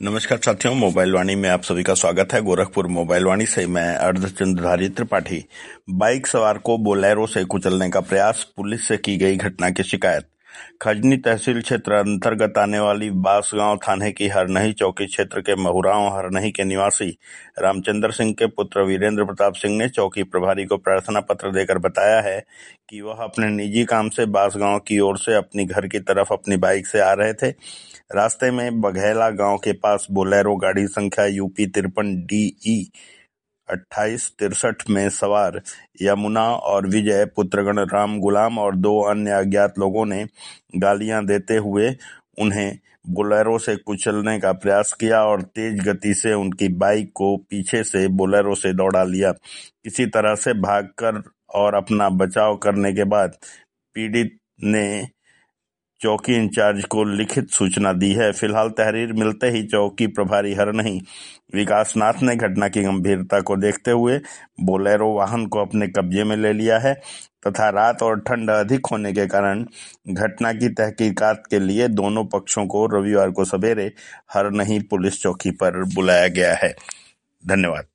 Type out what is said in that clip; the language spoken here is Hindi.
नमस्कार साथियों, मोबाइल वाणी में आप सभी का स्वागत है। गोरखपुर मोबाइल वाणी से मैं अर्धचंद्रधारी त्रिपाठी। बाइक सवार को बोलेरो से कुचलने का प्रयास, पुलिस से की गई घटना की शिकायत। खजनी तहसील क्षेत्र अंतर्गत आने वाली बांसगांव थाने की हरनही चौकी क्षेत्र के महुराव हरनही के निवासी रामचंद्र सिंह के पुत्र वीरेंद्र प्रताप सिंह ने चौकी प्रभारी को प्रार्थना पत्र देकर बताया है कि वह अपने निजी काम से बांसगांव की ओर से अपनी घर की तरफ अपनी बाइक से आ रहे थे। रास्ते में बघैला गांव के पास बोलेरो गाड़ी संख्या यूपी 53 DE 2863 में सवार यमुना और विजय पुत्रगण राम गुलाम और 2 अन्य अज्ञात लोगों ने गालियां देते हुए उन्हें बोलेरो से कुचलने का प्रयास किया और तेज गति से उनकी बाइक को पीछे से बोलेरो से दौड़ा लिया। किसी तरह से भागकर और अपना बचाव करने के बाद पीड़ित ने चौकी इंचार्ज को लिखित सूचना दी है। फिलहाल तहरीर मिलते ही चौकी प्रभारी हरनही विकासनाथ ने घटना की गंभीरता को देखते हुए बोलेरो वाहन को अपने कब्जे में ले लिया है तथा रात और ठंड अधिक होने के कारण घटना की तहकीकात के लिए दोनों पक्षों को रविवार को सवेरे हरनही पुलिस चौकी पर बुलाया गया है। धन्यवाद।